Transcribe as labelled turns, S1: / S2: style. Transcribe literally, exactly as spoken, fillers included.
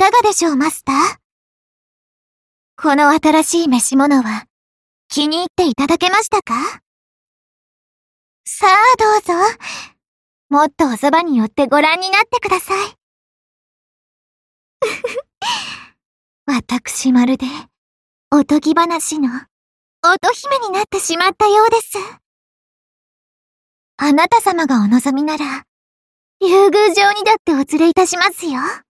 S1: かがでしょう、マスター？この新しい召し物は気に入っていただけましたか？さあどうぞ。もっとおそばに寄ってご覧になってください。私まるで、おとぎ話の乙姫になってしまったようです。あなた様がお望みなら、竜宮城にだってお連れいたしますよ。